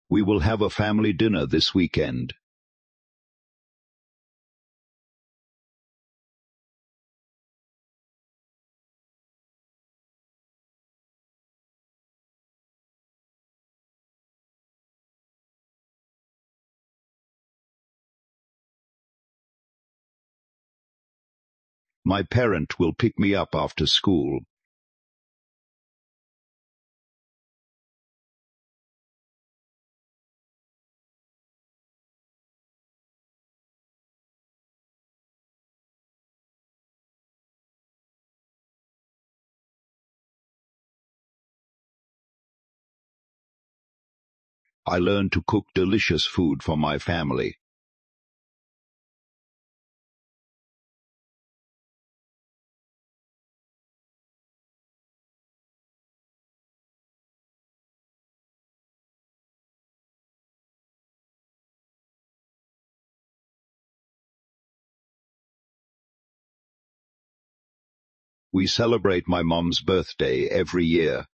We will have a family dinner this weekend. My parent will pick me up after school. I learned to cook delicious food for my family. We celebrate my mom's birthday every year.